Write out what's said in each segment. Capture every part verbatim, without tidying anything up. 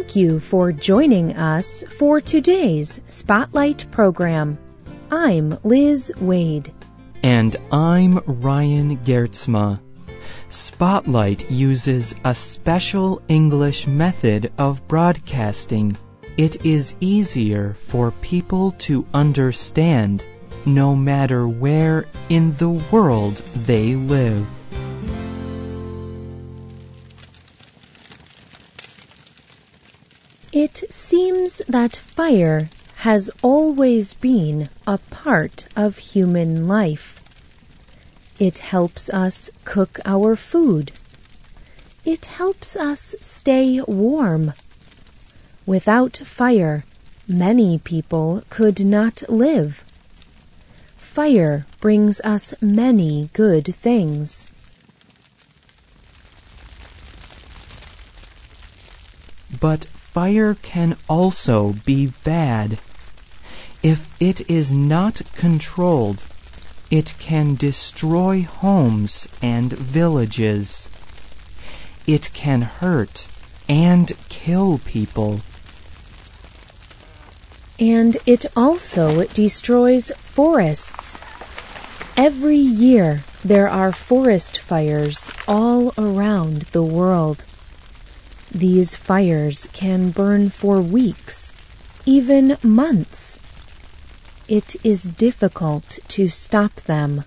Thank you for joining us for today's Spotlight program. I'm Liz Wade. And I'm Ryan Geertsma. Spotlight uses a special English method of broadcasting. It is easier for people to understand no matter where in the world they live. It seems that fire has always been a part of human life. It helps us cook our food. It helps us stay warm. Without fire, many people could not live. Fire brings us many good things. But fire can also be bad. If it is not controlled, it can destroy homes and villages. It can hurt and kill people. And it also destroys forests. Every year there are forest fires all around the world. These fires can burn for weeks, even months. It is difficult to stop them.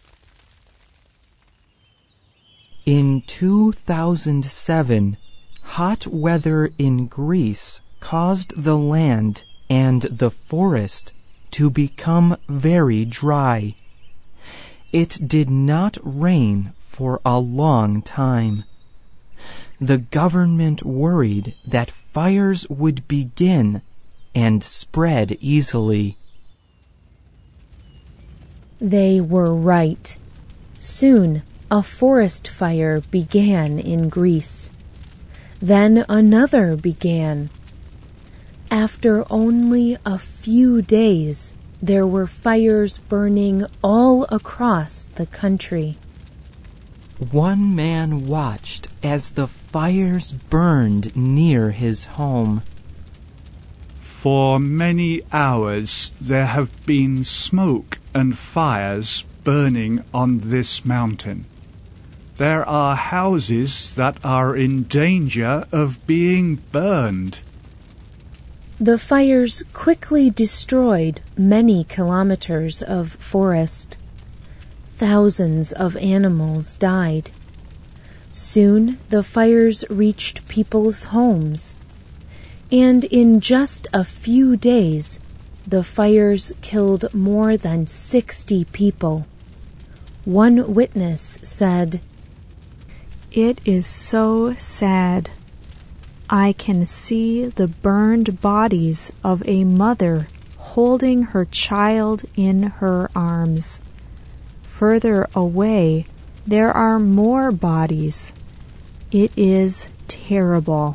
In two thousand seven, hot weather in Greece caused the land and the forest to become very dry. It did not rain for a long time. The government worried that fires would begin and spread easily. They were right. Soon a forest fire began in Greece. Then another began. After only a few days, there were fires burning all across the country. One man watched as the fires burned near his home. For many hours there have been smoke and fires burning on this mountain. There are houses that are in danger of being burned. The fires quickly destroyed many kilometers of forest. Thousands of animals died. Soon the fires reached people's homes. And in just a few days, the fires killed more than sixty people. One witness said, "It is so sad. I can see the burned bodies of a mother holding her child in her arms. Further away, there are more bodies. It is terrible."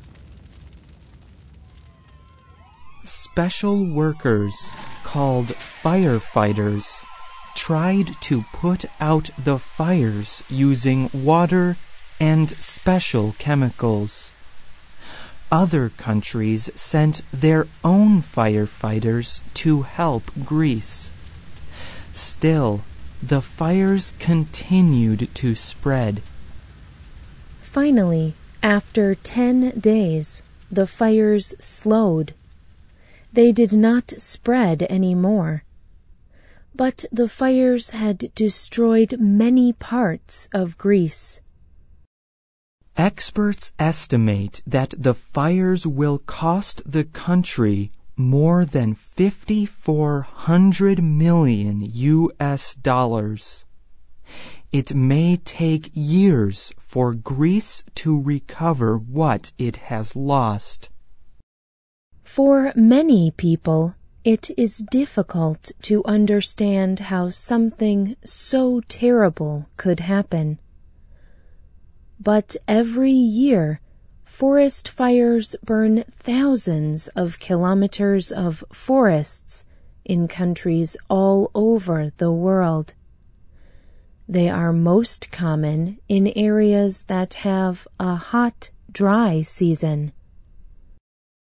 Special workers, called firefighters, tried to put out the fires using water and special chemicals. Other countries sent their own firefighters to help Greece. Still, the fires continued to spread. Finally, after ten days, the fires slowed. They did not spread any more. But the fires had destroyed many parts of Greece. Experts estimate that the fires will cost the country more than fifty-four hundred million U S dollars. It may take years for Greece to recover what it has lost. For many people, it is difficult to understand how something so terrible could happen. But every year, forest fires burn thousands of kilometers of forests in countries all over the world. They are most common in areas that have a hot, dry season.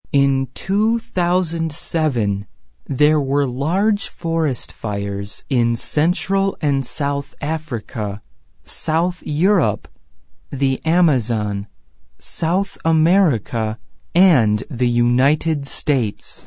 In two thousand seven, there were large forest fires in Central and South Africa, South Europe, the Amazon, South America, and the United States.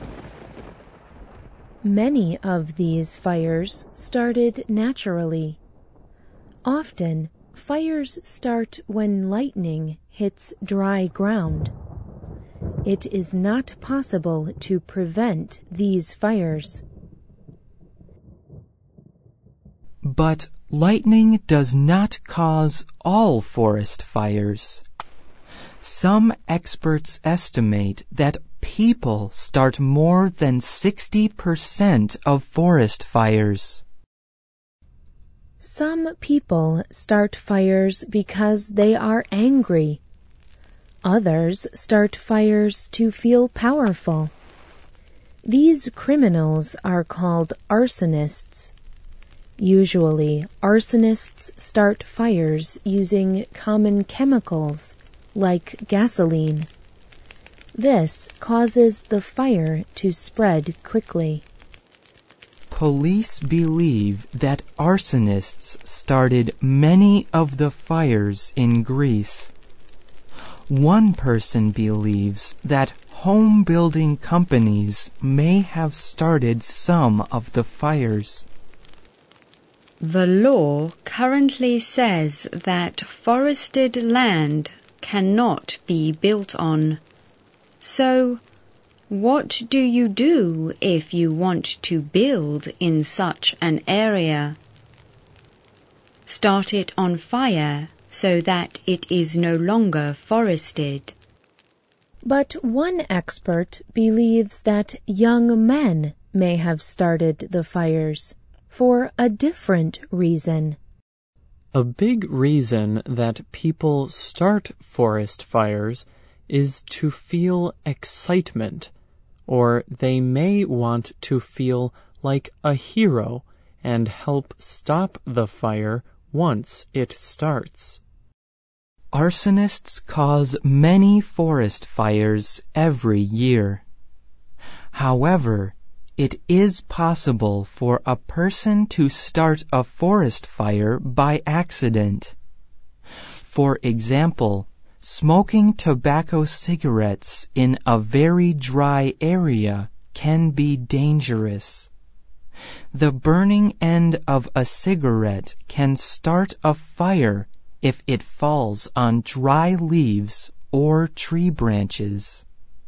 Many of these fires started naturally. Often, fires start when lightning hits dry ground. It is not possible to prevent these fires. But lightning does not cause all forest fires. Some experts estimate that people start more than sixty percent of forest fires. Some people start fires because they are angry. Others start fires to feel powerful. These criminals are called arsonists. Usually, arsonists start fires using common chemicals like gasoline. This causes the fire to spread quickly. Police believe that arsonists started many of the fires in Greece. One person believes that home-building companies may have started some of the fires. The law currently says that forested land cannot be built on. So, what do you do if you want to build in such an area? Start it on fire so that it is no longer forested. But one expert believes that young men may have started the fires for a different reason. A big reason that people start forest fires is to feel excitement, or they may want to feel like a hero and help stop the fire once it starts. Arsonists cause many forest fires every year. However, it is possible for a person to start a forest fire by accident. For example, smoking tobacco cigarettes in a very dry area can be dangerous. The burning end of a cigarette can start a fire if it falls on dry leaves or tree branches.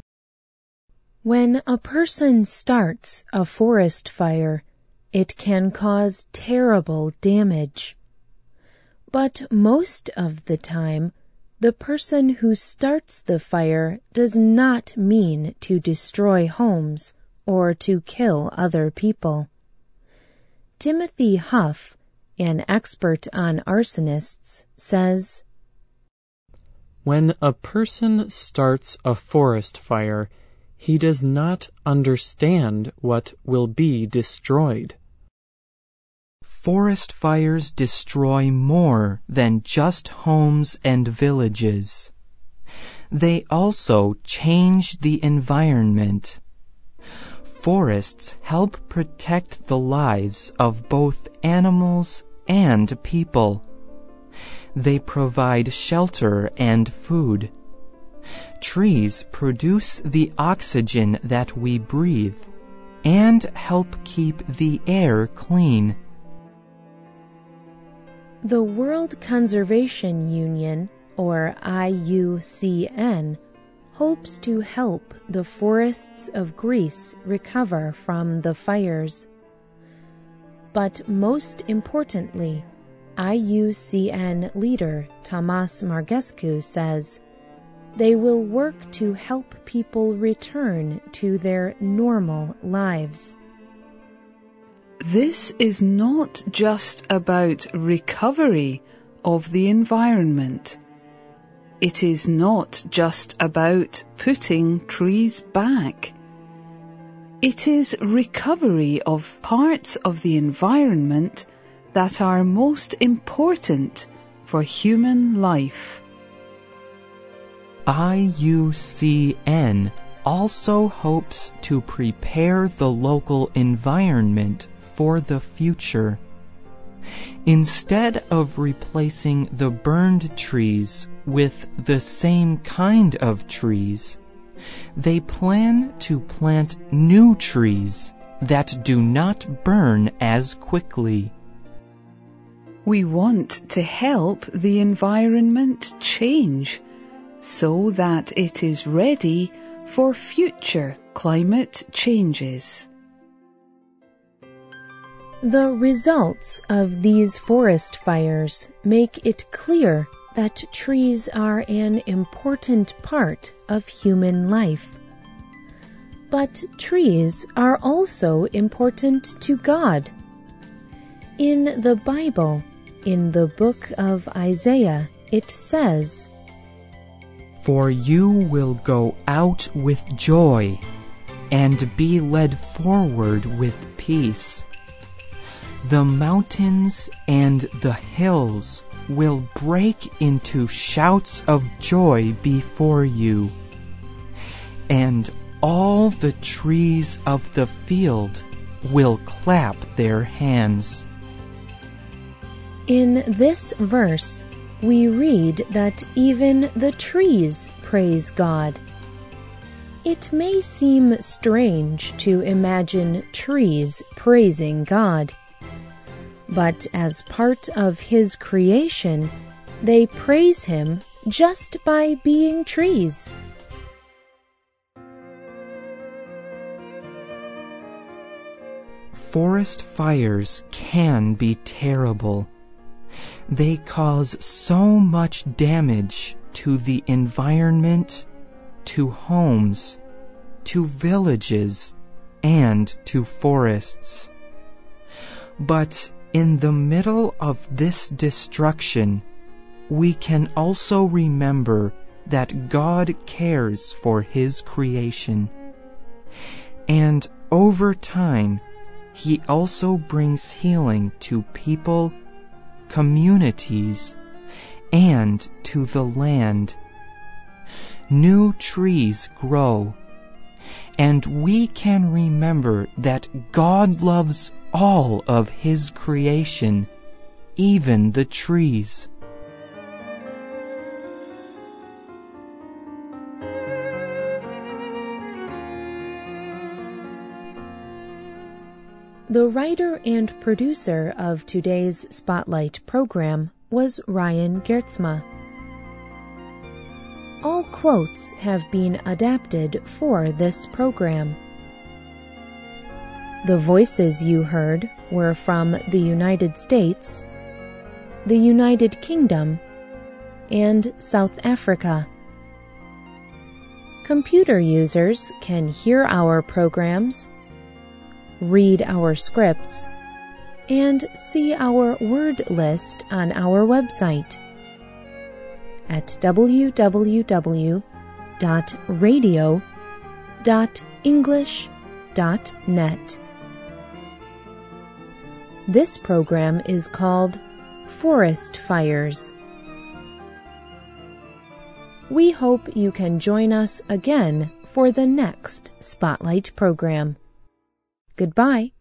When a person starts a forest fire, it can cause terrible damage. But most of the time, the person who starts the fire does not mean to destroy homes or to kill other people. Timothy Huff, an expert on arsonists, says, When a person starts a forest fire, he does not understand what will be destroyed. Forest fires destroy more than just homes and villages. They also change the environment. Forests help protect the lives of both animals and people. They provide shelter and food. Trees produce the oxygen that we breathe and help keep the air clean. The World Conservation Union, or I U C N, hopes to help the forests of Greece recover from the fires. But most importantly, I U C N leader Tamas Margescu says they will work to help people return to their normal lives. This is not just about recovery of the environment. It is not just about putting trees back. It is recovery of parts of the environment that are most important for human life. I U C N also hopes to prepare the local environment for the future. Instead of replacing the burned trees with the same kind of trees, they plan to plant new trees that do not burn as quickly. We want to help the environment change so that it is ready for future climate changes. The results of these forest fires make it clear that trees are an important part of human life. But trees are also important to God. In the Bible, in the book of Isaiah, it says, "For you will go out with joy and be led forward with peace. The mountains and the hills will break into shouts of joy before you, and all the trees of the field will clap their hands." In this verse, we read that even the trees praise God. It may seem strange to imagine trees praising God, but as part of His creation, they praise Him just by being trees. Forest fires can be terrible. They cause so much damage to the environment, to homes, to villages, and to forests. But in the middle of this destruction, we can also remember that God cares for His creation. And over time, He also brings healing to people, communities, and to the land. New trees grow, and we can remember that God loves all of His creation, even the trees. The writer and producer of today's Spotlight program was Ryan Geertsma. All quotes have been adapted for this program. The voices you heard were from the United States, the United Kingdom, and South Africa. Computer users can hear our programs, read our scripts, and see our word list on our website at w w w dot radio dot english dot net. This program is called Forest Fires. We hope you can join us again for the next Spotlight program. Goodbye.